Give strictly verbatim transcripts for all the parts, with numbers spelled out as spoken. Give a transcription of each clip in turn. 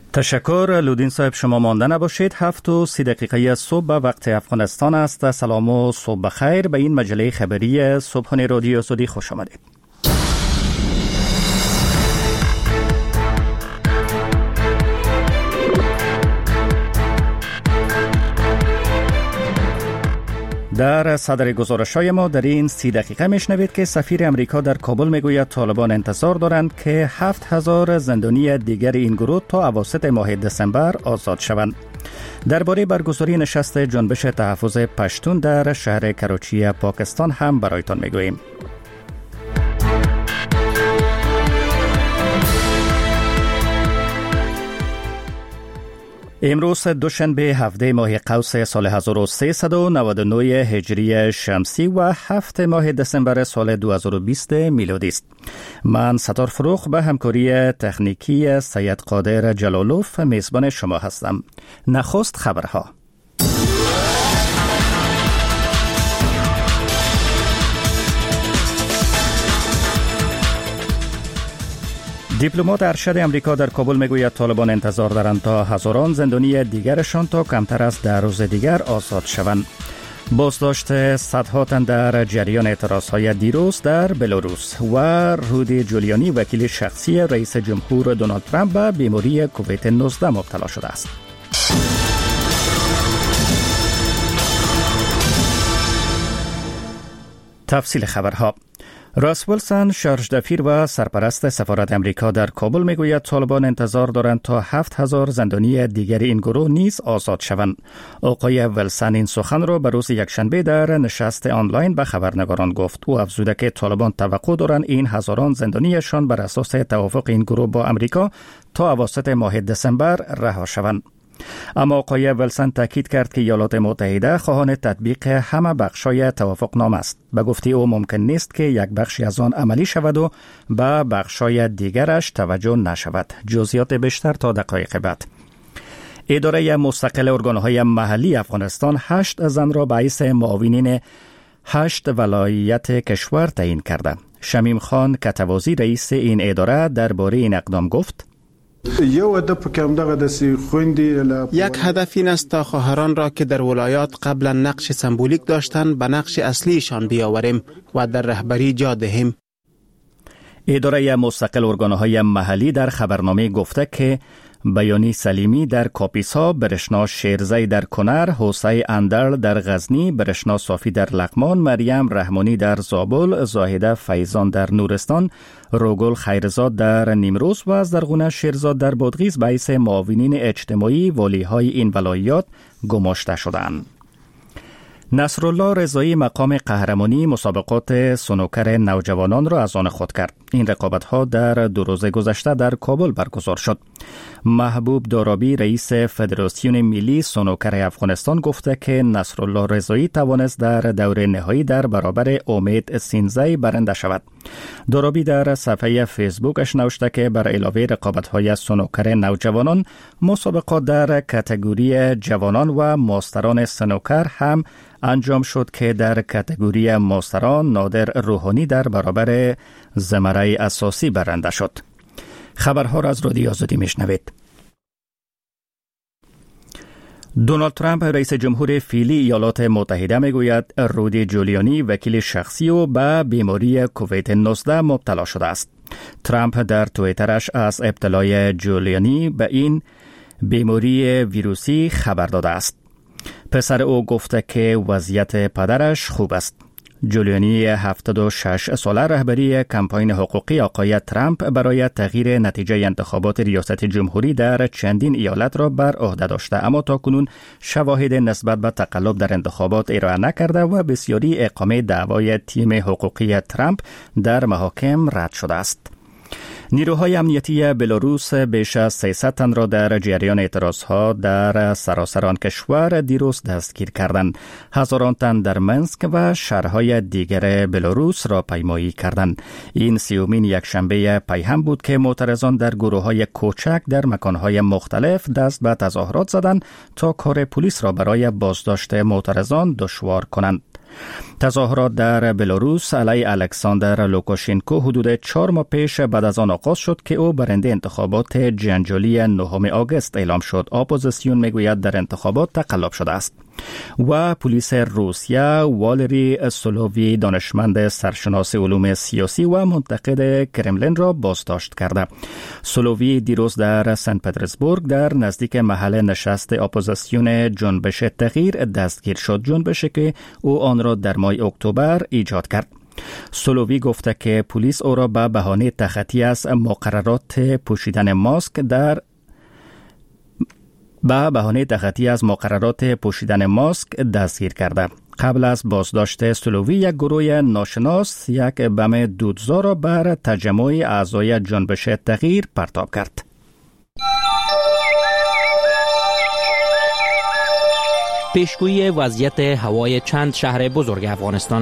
تشکر لودین صاحب، شما مانده نباشید. هفت و سی دقیقه صبح به وقت افغانستان است. سلام و صبح بخیر. به این مجله خبری صبحانه رادیو سعودی خوش آمدید. در صدر گزارش‌های ما در این سی دقیقه میشنوید که سفیر امریکا در کابل میگوید طالبان انتظار دارند که هفت هزار زندانی دیگر این گروه تا اواسط ماه دسامبر آزاد شوند. درباره برگزاری نشست جنبش تحفظ پشتون در شهر کراچی پاکستان هم برایتان میگوییم. امروز دوشنبه هفده ماه قوس سال هزار و سیصد و نود و نه هجری شمسی و هفت ماه دسامبر سال دو هزار و بیست میلادی است. من ستار فروخ به همکاری تکنیکی سید قادر جلالوف میزبان شما هستم. نخست خبرها. دیپلمات ارشد امریکا در کابل میگوید طالبان انتظار دارند تا هزاران زندانی دیگرشان تا کمتر از ده روز دیگر آزاد شوند. بازداشت صدها تن در جریان اعتراضهای دیروز در بلاروس و رودی جولیانی وکیل شخصی رئیس جمهور دونالد ترامپ به بیماری کووید نوزده مبتلا شده است. تفصیل خبرها. راس ویلسون، شارژ دفیر و سرپرست سفارت امریکا در کابل میگوید طالبان انتظار دارند تا هفت هزار زندانی دیگر این گروه نیز آزاد شوند. آقای ویلسون این سخن را به روز یکشنبه در نشست آنلاین به خبرنگاران گفت. او افزوده که طالبان توقع دارند این هزاران زندانیشان بر اساس توافق این گروه با امریکا تا اواسط ماه دسامبر رها شوند. اما آقای ویلسون تاکید کرد که ایالات متحده خواهان تطبیق همه بخشای توافق نامه است. به گفته او ممکن نیست که یک بخشی از آن عملی شود و به بخشای دیگرش توجه نشود. جزئیات بیشتر تا دقایق بعد. اداره مستقل ارگانهای محلی افغانستان هشت زن را باعث معاونین هشت ولایت کشور تعیین کرده. شمیم خان کتوازی رئیس این اداره درباره این اقدام گفت: یک هدف این است تا خواهران را که در ولایات قبلا نقش سمبولیک داشتند به نقش اصلیشان بیاوریم و در رهبری جا دهیم. اداره مستقل ارگانهای محلی در خبرنامه گفته که بیانی سلیمی در کاپیسا، برشنا شیرزی در کنر، حوسی اندرل در غزنی، برشنا صافی در لغمان، مریم رحمانی در زابل، زاهده فیضان در نورستان، روگل خیرزاد در نیمروز و زرغونه شیرزاد در بادغیس باعث معاونین اجتماعی والیهای این ولایات گماشته شدند. نصرالله رضایی مقام قهرمانی مسابقات سنوکر نوجوانان را از آن خود کرد. این رقابت‌ها در دو روز گذشته در کابل برگزار شد. محبوب دارابی رئیس فدراسیون ملی سنوکر افغانستان گفته که نصرالله رضایی توانست در دور نهایی در برابر امید سینزی برنده شود. دارابی در صفحه فیسبوکش نوشته که بر علاوه رقابت‌های سنوکر نوجوانان، مسابقات در کاتگوری جوانان و ماستران سنوکر هم انجام شد که در کاتگوری ماستران نادر روحانی در برابر زمره اساسی برنده شد. خبرها را از رادیو آزادی میشنوید. دونالد ترامپ رئیس جمهور فعلی ایالات متحده میگوید رودی جولیانی وکیل شخصی او به بیماری کووید نوزده مبتلا شده است. ترامپ در توییترش از ابتلای جولیانی به این بیماری ویروسی خبر داده است. پسر او گفته که وضعیت پدرش خوب است. جولیانی هفتاد و شش ساله رهبری کمپاین حقوقی آقای ترامپ برای تغییر نتیجه انتخابات ریاست جمهوری در چندین ایالت را بر عهده داشته، اما تاکنون شواهد نسبت به تقلب در انتخابات ارائه نکرده و بسیاری اقامه دعوای تیم حقوقی ترامپ در محاکم رد شده است. نیروهای امنیتی بلاروس بیش از سیصد تن را در جریان اعتراضها در سراسر آن کشور دیروز دستگیر کردند. هزاران تن در منسک و شهرهای دیگر بلاروس را پیمایی کردند. این سیومین یک شنبه پیهم بود که معترضان در گروه‌های کوچک در مکانهای مختلف دست به تظاهرات زدند تا کار پلیس را برای بازداشت معترضان دشوار کنند. تظاهرات در بلاروس علیه الکساندر لوکاشنکو حدود چهار ماه پیش بعد از آن آغاز شد که او برنده انتخابات جنجالی نهم آگوست اعلام شد. اپوزیسیون میگوید در انتخابات تقلب شده است. و پلیس روسیه والری سولووی دانشمند سرشناس علوم سیاسی و منتقد کرملین را بازداشت کرده. سولووی دیروز در سن پترزبورگ در نزدیک محل نشست اپوزیسیون جنبش تغییر دستگیر شد، جنبشی که او آن را در ماه اکتبر ایجاد کرد. سولووی گفته که پلیس او را به بهانه تخطی از مقررات پوشیدن ماسک در به بهانه تخطی از مقررات پوشیدن ماسک دستگیر کرده. قبل از بازداشت سولووی یک گروه ناشناس یک بم دودزا را بر تجمع اعضای جنبش تغییر پرتاب کرد. پیشگویی وضعیت هوای چند شهر بزرگ افغانستان.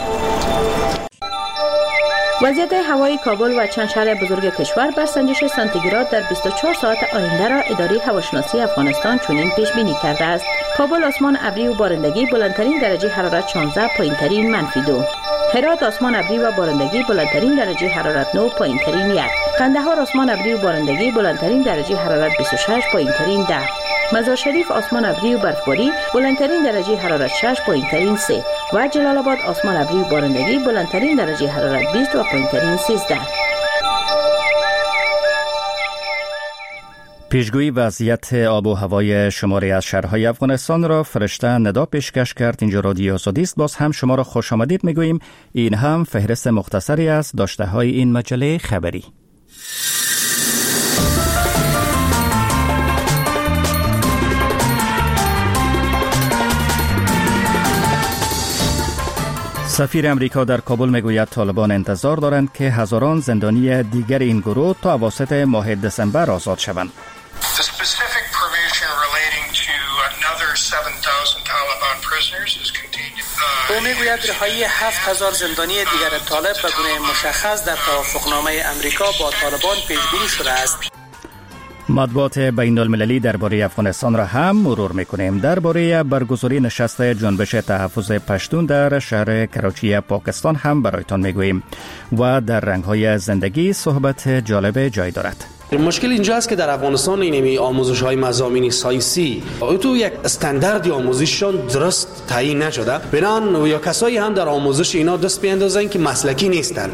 وضعیت هوای کابل و چند شهر بزرگ کشور بر سنجش سانتیگراد در بیست و چهار ساعت آینده را اداره هواشناسی افغانستان چنین پیش بینی کرده است. کابل آسمان ابری و بارندگی، بلندترین درجه حرارت شانزده، پایینترین منفی دو. هرات آسمان ابری و بارندگی، بلندترین درجه حرارت نه، پایینترین یک. قندهار آسمان ابری و بارندگی، بلندترین درجه حرارت بیست و شش، پایینترین ده. مزار شریف آسمان ابری و برفباری، بلندترین درجه حرارت شش، پایینترین سه. و جلال آباد آسمان ابری و بارندگی، بلندترین درجه حرارت بیست و پایینترین سیزده. پیشگویی وضعیت آب و هوای شماری از شهرهای افغانستان را فرشته ندا پیشکش کرد. اینجا رادیو آزادی است. باز هم شما را خوش آمدید میگوییم. این هم فهرست مختصری از داشته های این مجله خبری. سفیر امریکا در کابل میگوید طالبان انتظار دارند که هزاران زندانی دیگر این گروه تا اواسط ماه دسامبر آزاد شوند. او میگوید رهایی هفت هزار زندانی دیگر طالب به گونه مشخص در توافقنامه امریکا با طالبان پیش بینی شده است. مطبوعات بین المللی درباره افغانستان را هم مرور میکنیم. درباره برگزاری نشست جنبش تحفظ پشتون در شهر کراچی پاکستان هم برایتان میگوییم و در رنگ‌های زندگی صحبت جالب جای دارد. مشکل اینجا است که در افغانستان اینمی آموزش های مضامین ساینسی تو یک استانداردی آموزششون درست تعیین نشده، بنان یا کسایی هم در آموزش اینا دست بیاندازن که مسلکی نیستن.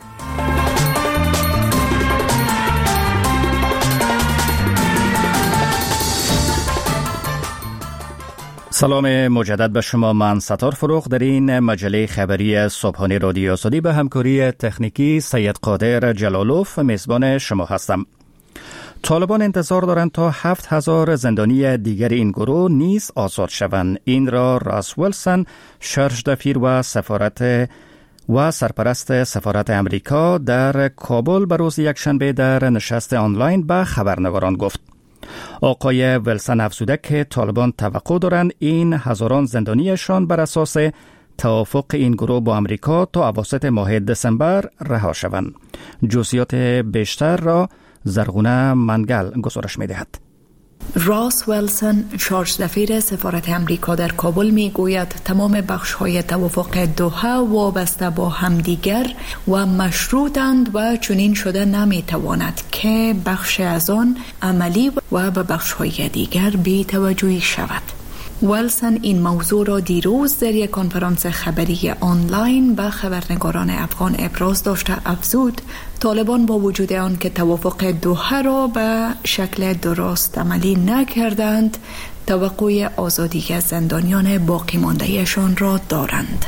سلام مجدد به شما. من ستار فروغ در این مجله خبری صبحانه رادیو آزادی به همکاری تکنیکی سید قادر جلالوف میزبان شما هستم. طالبان انتظار دارند تا هفت هزار زندانی دیگر این گروه نیز آزاد شوند. این را راس ویلسون، شرشدفیر و سفارت و سرپرست سفارت امریکا در کابل به روز یکشنبه در نشست آنلاین به خبرنگاران گفت. آقای ویلسون افزوده که طالبان توقع دارند این هزاران زندانیشان بر اساس توافق این گروه با امریکا تا اواسط ماه دسامبر رها شوند. جزئیات بیشتر را زرغونه منگل گزارش می‌دهد. راس ویلسون، شارژ دفیر سفارت امریکا در کابل می گوید تمام بخش های توافق دوحه وابسته با همدیگر و مشروطند و چنین شده نمی تواند که بخش از آن عملی و به بخش های دیگر بی توجهی شود. ویلسون این موضوع را دیروز در یک کنفرانس خبری آنلاین به خبرنگاران افغان ابراز داشته افزود طالبان با وجود آن که توافق دوحه را به شکل درست عملی نکردند توقع آزادی از زندانیان باقی مانده‌شان را دارند.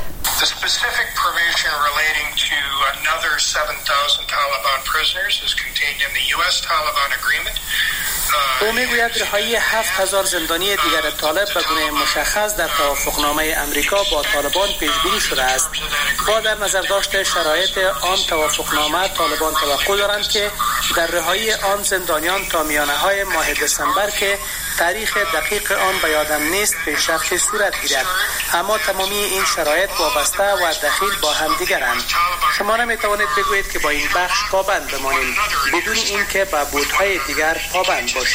او میگوید رهایی هفت هزار زندانی دیگر طالب به گونه مشخص در توافقنامه امریکا با طالبان پیش بینی شده است. با در نظر داشت شرایط آن توافقنامه طالبان توقع دارند که در رهایی آن زندانیان تا میانه های ماه دسامبر که تاریخ دقیق آن به یادم نیست پیشرفت صورت گیرد، اما تمامی این شرایط وابسته و دخیل با هم دیگرند. شما نمیتوانید بگویید که با این بخش پابند بمانیم بدون اینکه به بودهای دیگر پابند باشید.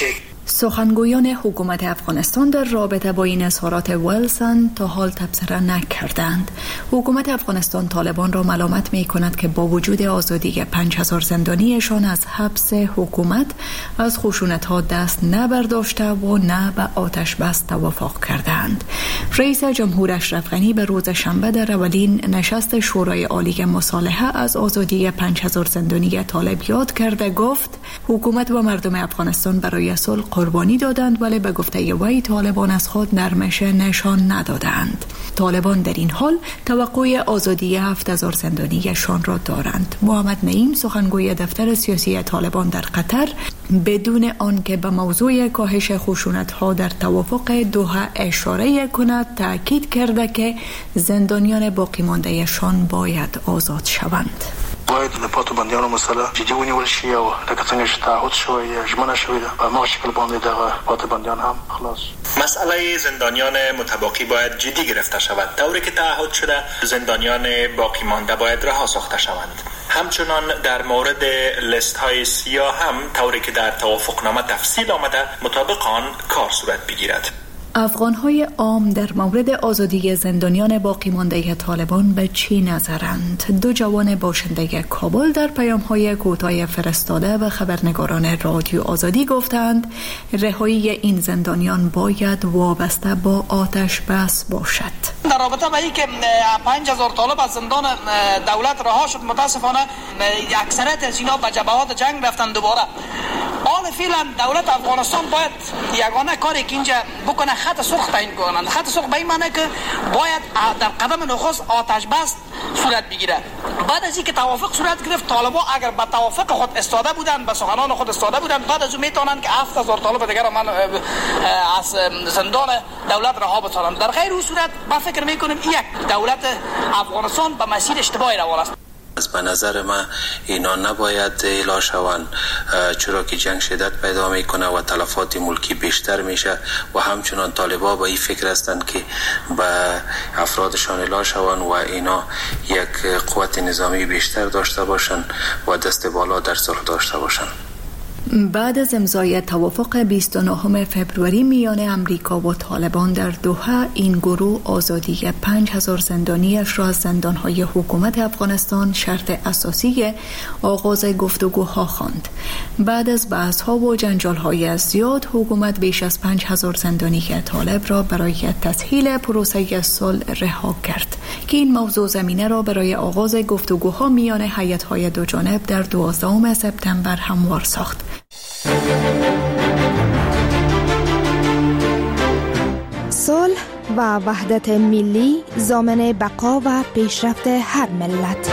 سخنگویان حکومت افغانستان در رابطه با این اظهارات ویلسون تا حال تبصره نکردند. حکومت افغانستان طالبان را ملامت می کند که با وجود آزادی پنج هزار زندانیشان از حبس حکومت از خشونت‌ها دست نبرداشته و نه به آتش بس توافق کردند. رئیس جمهور اشرف غنی به روز شنبه در اولین نشست شورای عالی مصالحه از آزادی پنج هزار زندانی طالب یاد کرده گفت حکومت و مردم افغانستان برای صلح قربانی دادند، ولی به گفته وی طالبان از خود نرمش نشان ندادند. طالبان در این حال توقع آزادی هفت هزار زندانیشان را دارند. محمد نعیم سخنگوی دفتر سیاسی طالبان در قطر بدون آنکه به موضوع کاهش خشونت‌ها در توافق دوحه اشاره کند تاکید کرده که زندانیان باقی مانده‌شان باید آزاد شوند. باید د پاتو بندیانو مسله جدي ونیول شي او لکه څنګه چې تعهد شوی ژمنه شوې ده په هغه شکل باندې دغه پاتو بندیان هم خلاص. مسئله زندانیان متباقی باید جدی گرفته شود. طوری که تعهد شده زندانیان باقی مانده باید رها ساخته شوند. همچنان در مورد لیست های سیاه هم طوری که در توافقنامه تفصیل آمده مطابق آن کار صورت بگیرد. افغان‌های عام در مورد آزادی زندانیان باقی مانده طالبان به چی نظرند؟ دو جوان باشنده کابل در پیام‌های کوتاه فرستاده به خبرنگاران رادیو آزادی گفتند رهایی این زندانیان باید وابسته با آتش بس باشد. در رابطه با اینکه پنج هزار طالب از زندان دولت رها شد، متاسفانه اکثریت از اینا به جبهات جنگ رفتن دوباره. حال فعلا دولت افغانستان باید یگانه کاری که اینجا بکنه خط سرخ تعیین کنند. خط سرخ به این معنی که باید در قدم نخست آتش بس صورت بگیره. بعد از اینکه توافق صورت گرفت، طالبا اگر به توافق خود استاده بودند، به سخنان خود استاده بودند، بعد از اون میتونند که هفت هزار طالب دیگر من از زندان دولت رها بسازند. در غیر اون صورت ما فکر میکنیم یک دولت افغانستان به مسیر اشتباهی روان است. از به نظر ما اینا نباید اعلام شوند، چرا که جنگ شدت پیدا میکنه و تلفات ملکی بیشتر میشه و همچنان طالبا با این فکر هستند که به افرادشان اعلام شوند و اینا یک قوت نظامی بیشتر داشته باشند و دست بالا در صلح داشته باشند. بعد از امضای توافق بیست و نهم فوریه میان امریکا و طالبان در دوحه، این گروه آزادی پنج هزار زندانیش را از زندانهای حکومت افغانستان شرط اساسی آغاز گفتگوها خواند. بعد از بحث‌ها و جنجال‌های زیاد، حکومت بیش از پنج هزار زندانی طالب را برای تسهیل پروسه صلح رها کرد که این موضوع زمینه را برای آغاز گفتگوها میان هیئت‌های دو جانب در دوازدهم سپتامبر هموار ساخت. صلح و وحدت ملی ضامن بقا و پیشرفت هر ملت.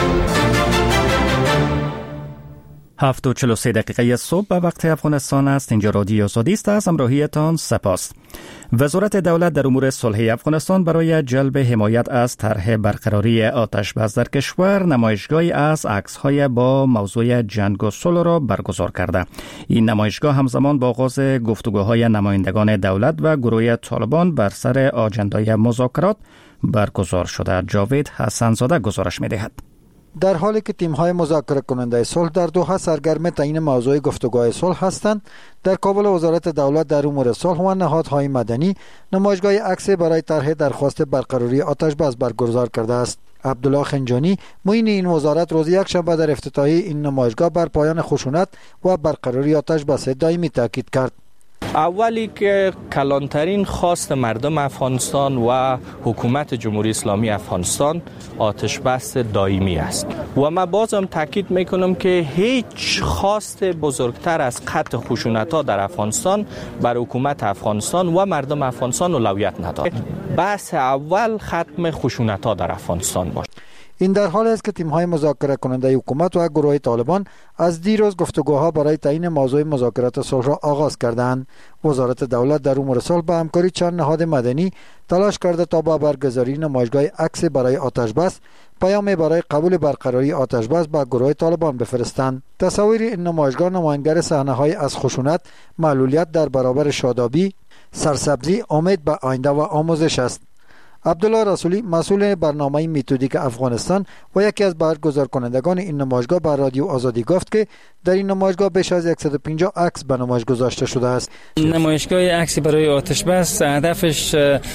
هفت و چل و سه دقیقه صبح به وقت افغانستان است. اینجا رادیو آزادی است. از همراهیتان سپاس. وزارت دولت در امور صلحی افغانستان برای جلب حمایت از طرح برقراری آتش بس در کشور نمایشگاهی از عکس‌های با موضوع جنگ و صلح را برگزار کرده. این نمایشگاه همزمان با آغاز گفتگوهای نمایندگان دولت و گروه طالبان بر سر آجندای مذاکرات برگزار شده. جاوید حسن‌زاده گزارش می‌دهد. در حالی که تیم‌های مذاکره کننده صلح در دوحه سرگرم تعیین موضوع گفتگوهای صلح هستند، در کابل وزارت دولت در امور صلح و نهادهای مدنی نمایشگاه عکس برای طرح درخواست برقراری آتش بس برگزار کرده است. عبدالله خنجانی معین این وزارت روز یکشنبه در افتتاحیه این نمایشگاه بر پایان خشونت و برقراری آتش بس دائمی تاکید کرد. اولی که کلانترین خواست مردم افغانستان و حکومت جمهوری اسلامی افغانستان آتش بس دائمی است و من بازم تاکید میکنم که هیچ خواست بزرگتر از قطع خشونت‌ها در افغانستان بر حکومت افغانستان و مردم افغانستان اولویت ندارد. بحث اول ختم خشونت‌ها در افغانستان باشد. این در حال است که تیم‌های مذاکره کننده حکومت و گروه طالبان از دیروز گفتگوها برای تعیین موضوع مذاکرات صلح را آغاز کردند. وزارت دولت در امور صلح با همکاری چند نهاد مدنی تلاش کرده تا با برگزاری نمایشگاه عکس برای آتش بس پیام برای قبول برقراری آتش بس با گروه طالبان بفرستند. تصاویر این نمایشگاه نمایانگر صحنه‌های از خشونت، معلولیت در برابر شادابی، سرسبزی، امید به آینده و آموزش است. عبدالله رسولی مسئول برنامه متدیک افغانستان و یکی از برگزار کنندگان این نمایشگاه به رادیو آزادی گفت که در این نمایشگاه بیش از صد و پنجاه عکس به نمایش گذاشته شده است. نمایشگاه عکسی برای آتش بس هدفش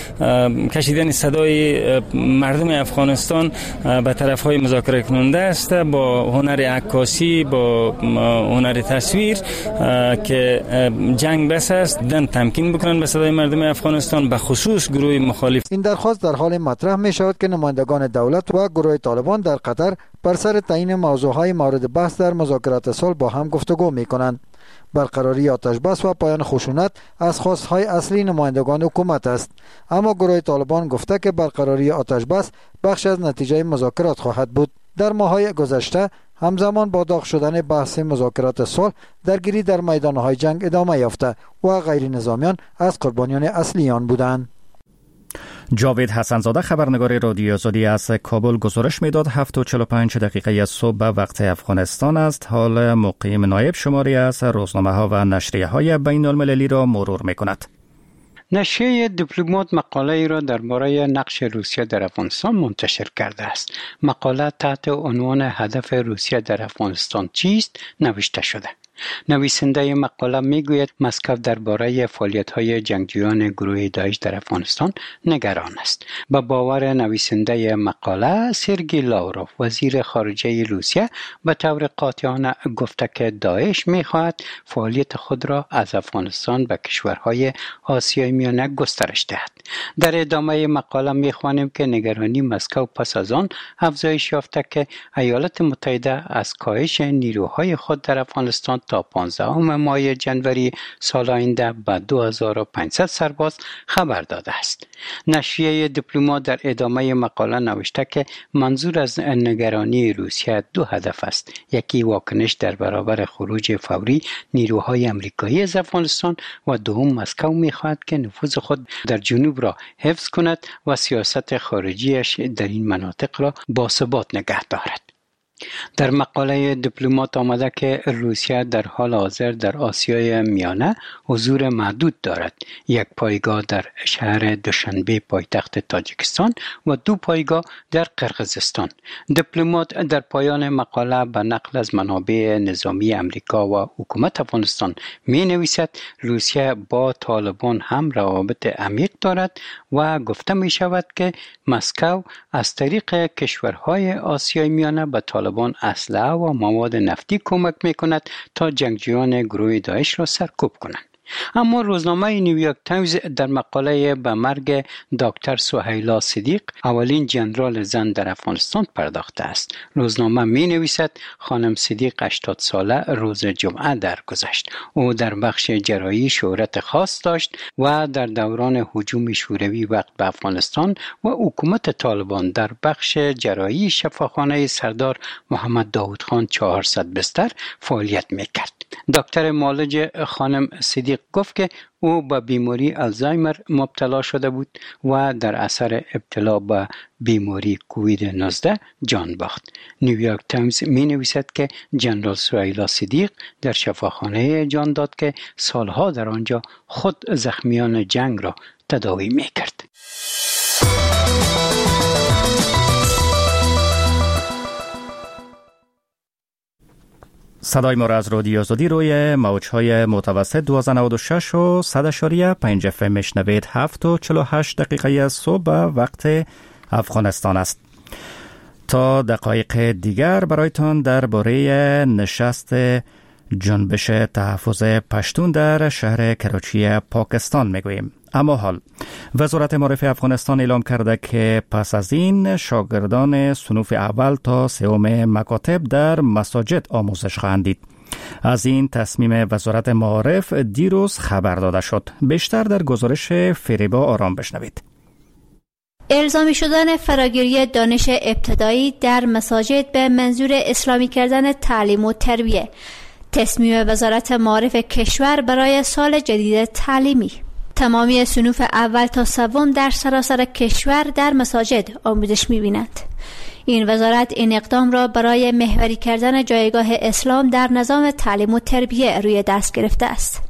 کشیدن صدای مردم افغانستان به طرفهای مذاکره کننده است با هنر عکاسی، با هنر تصویر که جنگ بس است دن تمکین بکنن به صدای مردم افغانستان، به خصوص گروه مخالف. این درخواست در حال مطرح می شود که نمایندگان دولت و گروه طالبان در قطر بر سر تعیین موضوعهای مورد بحث در مذاکرات صلح با هم گفتگو می کنند. برقراری آتش بس و پایان خشونت از خواستهای اصلی نمایندگان حکومت است، اما گروه طالبان گفته که برقراری آتش بس بخش از نتیجه مذاکرات خواهد بود. در ماه‌های گذشته همزمان با داغ شدن بحث مذاکرات صلح درگیری در میدانهای جنگ ادامه یافته و غیر نظامیان از قربانیان اصلی آن بودند. جاوید حسنزاده خبرنگار رادیو آزادی از کابل گزارش میداد. هفت و چهل و پنج دقیقه صبح به وقت افغانستان است. حال مقیم نایب شماری از روزنامه ها و نشریه های بین المللی را مرور می کند. نشریه دیپلمات مقاله ای را درباره نقش روسیه در افغانستان منتشر کرده است. مقاله تحت عنوان هدف روسیه در افغانستان چیست نوشته شده. نویسنده مقاله میگوید مسکو درباره فعالیت‌های جنگجویان گروه داعش در افغانستان نگران است. به باور نویسنده مقاله، سرگئی لاوروف وزیر خارجه روسیه به طور قاطعانه گفته که داعش می‌خواهد فعالیت خود را از افغانستان به کشورهای آسیای میانه گسترش دهد. در ادامه مقاله می‌خوانیم که نگرانی مسکو پس از آن افزایش یافته که ایالات متحده از کاهش نیروهای خود در افغانستان تا پانزدهم ماه جنوری سال آینده به دو هزار و پانصد سرباز خبر داده است. نشریه دیپلمات در ادامه مقاله نوشته که منظور از نگرانی روسیه دو هدف است. یکی واکنش در برابر خروج فوری نیروهای آمریکایی از افغانستان و دوم مسکو می‌خواهد که نفوذ خود در جنوب را حفظ کند و سیاست خارجیش در این مناطق را باثبات نگه دارد. در مقاله دیپلمات آمده که روسیه در حال حاضر در آسیای میانه حضور محدود دارد. یک پایگاه در شهر دوشنبه پایتخت تاجیکستان و دو پایگاه در قرقیزستان. دیپلمات در پایان مقاله به نقل از منابع نظامی امریکا و حکومت افغانستان می نویسد روسیه با طالبان هم روابط عمیق دارد و گفته می شود که مسکو از طریق کشورهای آسیای میانه به طالبان اسلحه و مواد نفتی کمک می کند تا جنگجویان گروه داعش را سرکوب کنند. اما روزنامه نیویورک تایمز در مقاله به مرگ دکتر سهیلا صدیق، اولین جنرال زن در افغانستان پرداخته است. روزنامه می نویسد خانم صدیق هشتاد ساله روز جمعه درگذشت. او در بخش جراحی شهرت خاص داشت و در دوران هجوم شوروی وقت به افغانستان و حکومت طالبان در بخش جراحی شفاخانه سردار محمد داود خان چهارصد بستر فعالیت می کرد. دکتر معالج خانم صدیق گفت که او به بیماری آلزایمر مبتلا شده بود و در اثر ابتلا به بیماری کووید نوزده جان باخت. نیویورک تایمز می نویسد که جنرال سهیلا صدیق در شفاخانه جان داد که سالها در آنجا خود زخمیان جنگ را تداوی می کرد. صدای ما را از رادیو آزادی روی موج‌های متوسط دویست و نود و شش و صد اشاریه پنج اف ام میشنوید. هفت و چهل و هشت دقیقه صبح وقت افغانستان است. تا دقایق دیگر برایتان درباره نشست جنبش تحفظ پشتون در شهر کراچی پاکستان میگوییم. اما حال وزارت معارف افغانستان اعلام کرده که پس از این شاگردان صنوف اول تا سوم مکاتب در مساجد آموزش خواهند دید. از این تصمیم وزارت معارف دیروز خبر داده شد. بیشتر در گزارش فریبا آرام بشنوید. الزامی شدن فراگیری دانش ابتدایی در مساجد به منظور اسلامی کردن تعلیم و تربیت، تصمیم وزارت معارف کشور برای سال جدید تعلیمی. تمامی صنوف اول تا سوم در سراسر کشور در مساجد آموزش می‌بینند. این وزارت این اقدام را برای محوری کردن جایگاه اسلام در نظام تعلیم و تربیت روی دست گرفته است.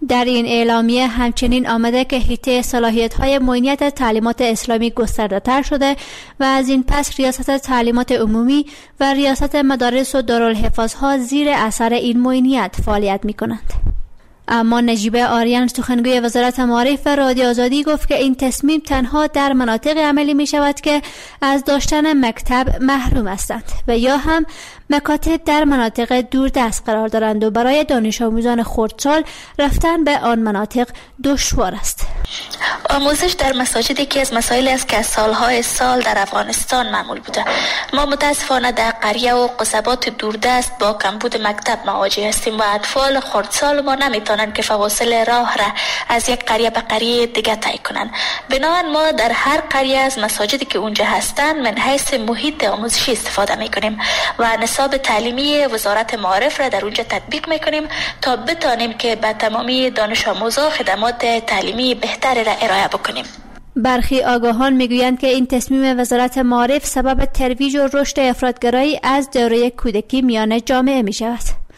در این اعلامیه همچنین آمده که حیطه صلاحیت‌های معینیت تعلیمات اسلامی گسترده‌تر شده و از این پس ریاست تعلیمات عمومی و ریاست مدارس و دارالحفاظها زیر اثر این معینیت فعالیت می‌کنند. اما نجیب آریان سخنگوی وزارت معارف و رادیو آزادی گفت که این تصمیم تنها در مناطق عملی می شود که از داشتن مکتب محروم هستند و یا هم مکاتب در مناطق دوردست قرار دارند و برای دانش آموزان خردسال رفتن به آن مناطق دشوار است. آموزش در مساجد یکی از مسائل است که از سالهای سال در افغانستان معمول بوده. ما متاسفانه در قریه و قصبات دوردست با کمبود مکتب مواجه هستیم و اطفال خردسال ما نمیتونن که فواصل راه را از یک قریه به قریه دیگه طی کنن. بنابراین ما در هر قریه از مساجدی که اونجا هستن من حیث محیط آموزشی استفاده میکنیم و نصاب تعلیمی وزارت معارف را در اونجا تطبیق میکنیم تا بتانیم که به تمامی دانش آموزان خدمات تعلیمی بهتری را ارائه بکنیم. برخی آگاهان میگویند که این تصمیم وزارت معارف سبب ترویج و رشد افراطگرایی از دوره کودکی میان جامعه می شود.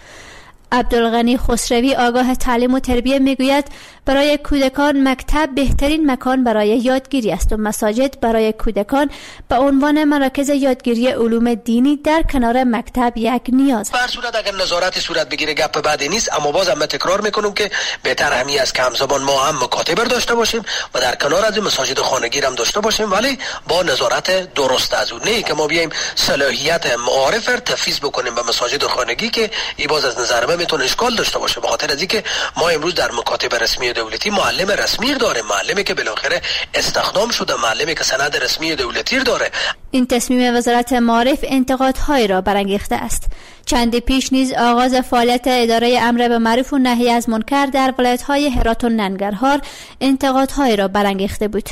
عبدالغنی خسروی آگاه تعلیم و تربیت میگوید برای کودکان مکتب بهترین مکان برای یادگیری است و مساجد برای کودکان به عنوان مراکز یادگیری علوم دینی در کنار مکتب یک نیاز است. هر صورت اگر نظارت صورت بگیره گپ بعدی نیست، اما باز هم تکرار میکنم که بهتر همی است که همزمان ما هم مکاتب داشته باشیم و در کنار از مساجد خانگی هم داشته باشیم، ولی با نظارت درست از اون، نه که ما بیایم صلاحیت معارف را تفویض بکنیم به مساجد خانگی که ای باز از نظر من میتونه اشکال داشته باشه، به خاطر از اینکه ما امروز در مکاتب رسمی دولتی معلم رسمی داره، معلمی که بالاخره استخدام شده، معلمی که سند رسمی دولتی داره. این تصمیم وزارت معارف انتقادهایی را برانگیخته است. چندی پیش نیز آغاز فعالیت اداره امر به معروف و نهی از منکر در ولایت‌های هرات و ننگرهار انتقادهایی را برانگیخته بود.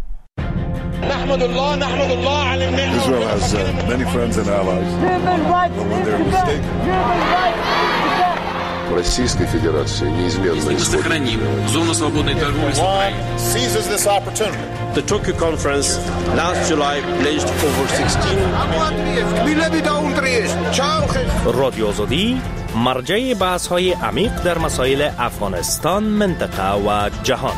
نحمد الله نحمد الله علی النعمة. Israel has uh, many friends and allies. But when they're mistaken. Российской Федерации неизменно сохраним зону свободной торговли с Украиной. Seizes this opportunity. The Tokyo conference last July pledged over sixteen. رادیو آزادی مرجع بحث‌های عمیق در مسائل افغانستان، منطقه و جهان.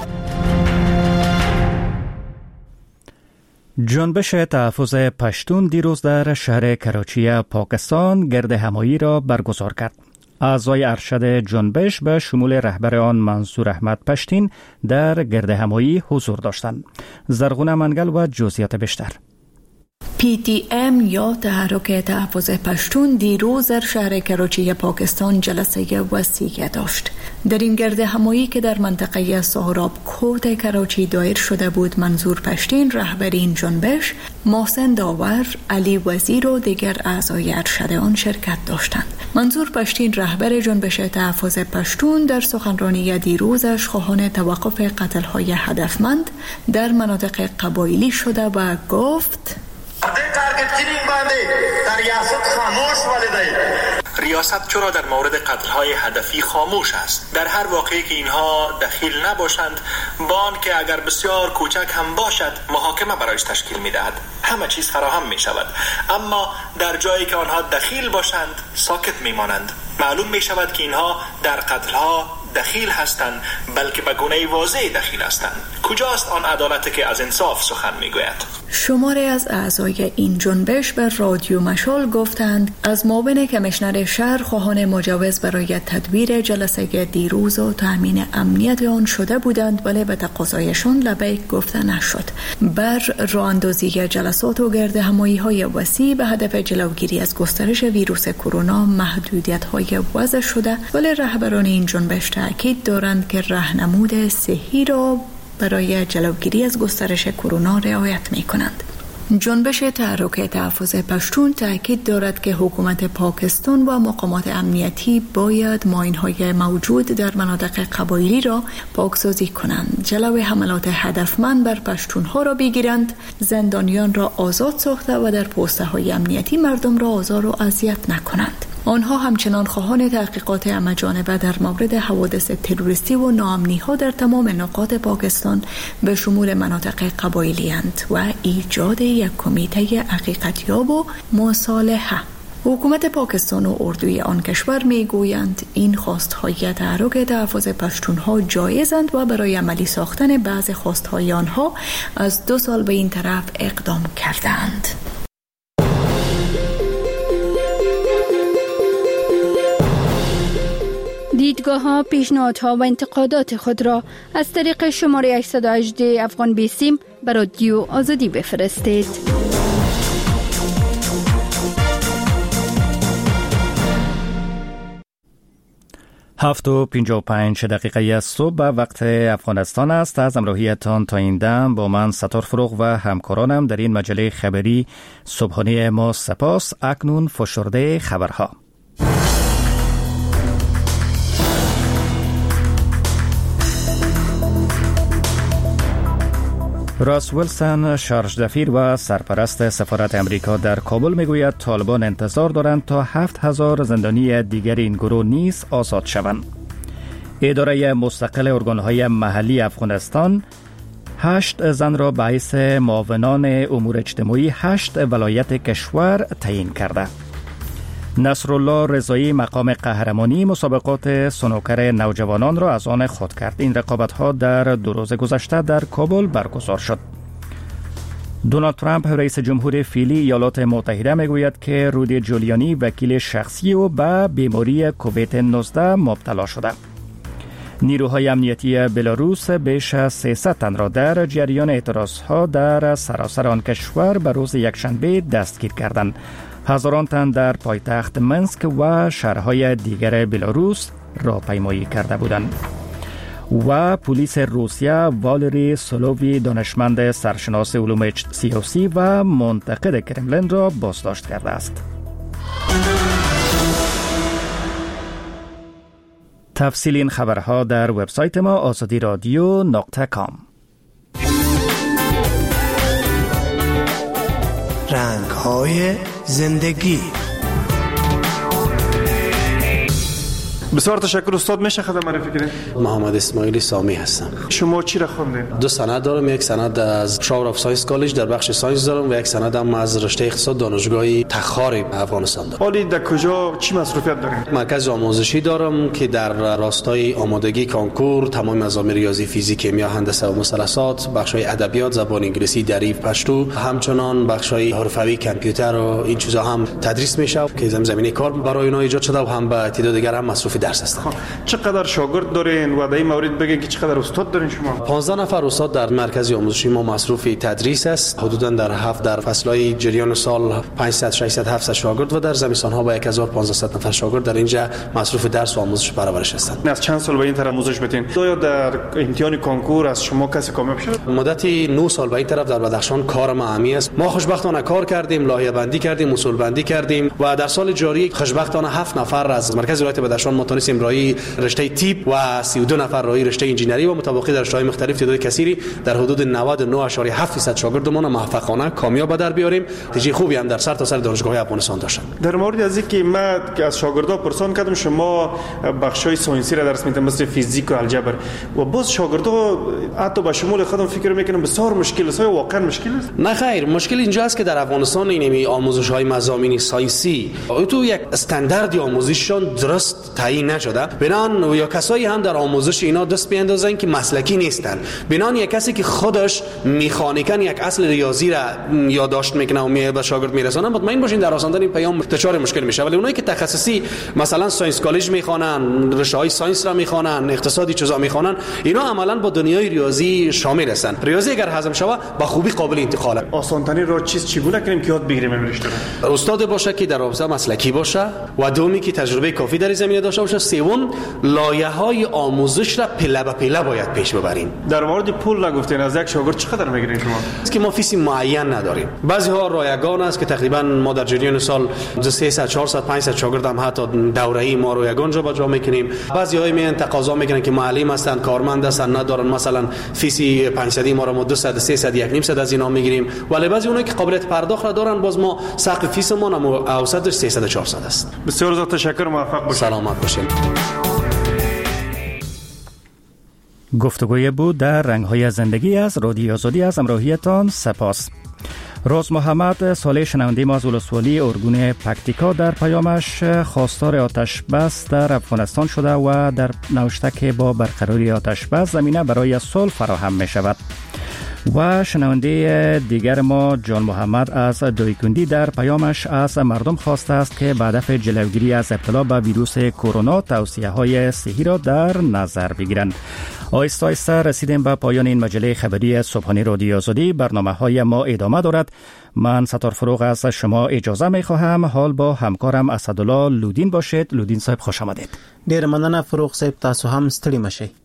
جنبش تحفظ پشتون دیروز در شهر کراچی پاکستان گرد همایی را برگزار کرد. اعضای ارشد جنبش به شمول رهبر آن منصور احمد پشتین در گرد همایی حضور داشتند. زرغونه منگل و جزئیات بیشتر. پی تی ام یا تحرک تحفظ پشتون دیروز در شهر کراچی پاکستان جلسه وسیع داشت. در این گرد همایی که در منطقه سهراب کوت کراچی دایر شده بود، منظور پشتین رهبر این جنبش، محسن داور، علی وزیر و دیگر اعضای ارشد آن شرکت داشتند. منظور پشتین رهبر جنبش تحفظ پشتون در سخنرانی دیروزش خواهان توقف قتل‌های هدفمند در مناطق قبایلی شده و گفت ریاست چرا در مورد قتل‌های هدفی خاموش است؟ در هر واقعی که اینها دخیل نباشند، بان که اگر بسیار کوچک هم باشد محاکمه برایش تشکیل می‌دهد. همه چیز فراهم می‌شود. اما در جایی که آنها دخیل باشند ساکت می‌مانند. معلوم می‌شود که اینها در قتل‌ها دخیل هستند، بلکه به گونه‌ای واضح دخیل هستند. کجاست آن عدالت که از انصاف سخن میگوید؟ شماری از اعضای این جنبش به رادیو مشال گفتند از معاون کمیشنر شهر خواهان مجوز برای تدبیر جلسه دیروز و تامین امنیت آن شده بودند، ولی به تقاضایشان لبیک گفته نشد. بر راه اندازی جلسات و گرد همایی های وسیع به هدف جلوگیری از گسترش ویروس کرونا محدودیت های وضع شده، ولی رهبران این جنبش تأکید دارند که راهنمود صحی را برای جلوگیری از گسترش کرونا رعایت می کنند. جنبش تحرک تحفظ پشتون تأکید دارد که حکومت پاکستان و مقامات امنیتی باید ماین‌های موجود در مناطق قبایلی را پاکسازی کنند، جلوی حملات هدفمند بر پشتونها را بگیرند، زندانیان را آزاد ساخته و در پست‌های امنیتی مردم را آزار و اذیت نکنند. آنها همچنان خواهان تحقیقات همه‌جانبه در مورد حوادث تروریستی و ناامنی‌ها در تمام نقاط پاکستان به شمول مناطق قبایلی اند و ایجاد یک کمیته حقیقتیاب و مصالحه. حکومت پاکستان و اردوی آن کشور می گویند این خواستهای تحرک تحفظ پشتونها جایزند و برای عملی ساختن بعض خواستهای آنها از دو سال به این طرف اقدام کردند. دیدگاه‌ها، پیشنهادها و انتقادات خود را از طریق شماره هشت یک هشت افغان بیسیم به رادیو آزادی بفرستید. هفت و پنجاه و پنج دقیقه از صبح وقت افغانستان است. از همراهیتان تا این دم با من ستار فروغ و همکارانم در این مجله خبری صبحانه ما سپاس. اکنون فشرده خبرها. راس ویلسون شارژدفیر و سرپرست سفارت امریکا در کابل میگوید طالبان انتظار دارند تا هفت هزار زندانی دیگر این گروه نیز آزاد شوند. اداره مستقل ارگانهای محلی افغانستان هشت زن را به حیث معاونان امور اجتماعی هشت ولایت کشور تعیین کرده. نصرالله رضایی مقام قهرمانی مسابقات سنوکر نوجوانان را از آن خود کرد. این رقابت‌ها در دو روز گذشته در کابل برگزار شد. دونالد ترامپ رئیس جمهور فعلی ایالات متحده میگوید که رودی جولیانی وکیل شخصی او به بیماری کووید نوزده مبتلا شده. نیروهای امنیتی بلاروس بیش از سیصد تن را در جریان اعتراضها در سراسر آن کشور به روز یکشنبه دستگیر کردند. هزاران تن در پایتخت منسک و شهرهای دیگر بلاروس راهپیمایی کرده بودند. و پلیس روسیه والری سولووی دانشمند سرشناس علوم سیاسی و منتقد کرملین را بازداشت کرده است. تفصیل این خبرها در وبسایت ما آزادی رادیو نقطه کام. رنگ‌های زندگی. بسیار تشکر استاد. میشه خدمت معرفی کنید؟ محمد اسماعیلی سامی هستم. شما چی را خوندین؟ دو سند دارم. یک سند از شاور اف ساینس کالج در بخش ساینس دارم و یک سند هم از رشته اقتصاد دانشگاه تخار افغانستان دارم. حالی در کجا چی مصروفیت دارین؟ مرکز آموزشی دارم که در راستای آمادگی کانکور تمام مضامین ریاضی، فیزیک، شیمی، هندسه و مثلثات، بخش‌های ادبیات، زبان انگلیسی، دری، پشتو، همچنان بخش‌های حرفوی، کامپیوتر و این چیزا هم تدریس میشه که زمینه کار برای اونها ایجاد شده و هم به تعداد دیگر هم مصروف درس هستن. چقدر شاگرد دارین و در این مورد بگین که چقدر استاد دارین شما؟ پانزده نفر استاد در مرکز آموزشی ما مصروف تدریس است. حدوداً در هفت در فصل‌های جریان سال پانصد ششصد هفتصد شاگرد و در زمستان‌ها با هزار و پانصد نفر شاگرد در اینجا مصروف درس و آموزش پرورش هستند. از چند سال به این طرف آموزش میدین؟ آیا در امتحان کنکور از شما کسی کامیاب شد؟ مدتی نه سال به این طرف در بدخشان کار ما اهمی است. ما خوشبختانه کار کردیم، لایحه بندی کردیم، اصول بندی کردیم و در سال جاری خوشبختانه هفت نفر از مرکز ولایت بدخشان ما تونستیم رای رشته تیپ و سی و دو نفر رای رشته انجینری و متفاوتی در رشته‌های مختلف تعداد کثیری در حدود نود و نه و هفت درصد شاگردمان موفقانه کامیاب در بیاریم. نتیجه خوبی هم در سرتاسر سر دانشگاه‌های افغانستان داشتن. در مورد از اینکه ما از شاگردان پرسان کردم شما بخش‌های ساینسی را درس میدید مثل فیزیک و الجبر و باز شاگردان حتی به شمول خودم فکر میکنم بسیار مشکل است. واقعا مشکل است؟ نه خیر، مشکل اینجا است که در افغانستان اینمی آموزش‌های مضامین ساینسی تو یک استاندارد آموزششون درست تعیین نشده. بنان یا کسایی هم در آموزش اینا دست بیاندازن که مسلکی نیستن. بنان یک کسی که خودش مکانیکن یک اصل ریاضی را یادداشت میکنه و می به شاگرد میرسونه مطمئن باشین در رساندن این پیام دچار مشکل میشه. ولی اونایی که تخصصی مثلا ساینس کالج میخوانن، رشته‌های ساینس را میخوانن، اقتصادی چیزا میخوانن، اینا عملاً با دنیای ریاضی شامل هستن. ریاضی اگر هضم شود با خوبی قابل انتقاله. آسان ترین راه چیز چگونه کنیم که یاد بگیریم این رشته رو؟ استاد باشه که در رابطه مسلکی باشه و دومی که تجربه کافی در زمینه داشته باشه، سوم لایه‌های آموزش را پله به پله باید پیش ببریم. در مورد پول نگفتین، از یک شاگرد چقدر میگیرین شما؟ است که ما فیسی معین نداریم. بعضی ها رایگان است که تقریبا ما در جریان سال سیصد چهارصد پانصد شاگرد هم حتی دوره‌ای ما رایگان جا به جا میکنیم. بعضی های میان تقاضا میکنن که معلم هستن، کارمند هستن، ندارن مثلا فیسی پانصد ما را ما دویست سیصد یک نیم صد از اینا میگیریم. ولی بعضی اونایی که قابلیت پرداخت را دارن باز ما سقف فیس ما هم اوسطش سیصد چهارصد است. بسیار زیاد تشکر، موفق باشید. سلامت باشید. گفتگوی بود در رنگ‌های زندگی از رادیو آزادی. از همراهیتان سپاس. روز محمد صالح شنونده ما از ولسوالی ارگون پکتیکا در پیامش خواستار آتش بس در افغانستان شده و در نوشته که با برقراری آتش بس زمینه برای صلح فراهم می شود. و شنونده دیگر ما جان محمد از دویکندی در پیامش از مردم خواسته است که به هدف جلوگیری از ابتلا به ویروس کرونا توصیه های صحی را در نظر بگیرند. آهسته آهسته رسیدیم به پایان این مجله خبری صبحانه رادیو آزادی. برنامه های ما ادامه دارد. من ستار فروغ از شما اجازه می خواهم. حال با همکارم اسدالله لودین باشید. لودین صاحب خوش آمدید. ډیر مننه فروغ صاحب، تاسو هم ستړي مشئ.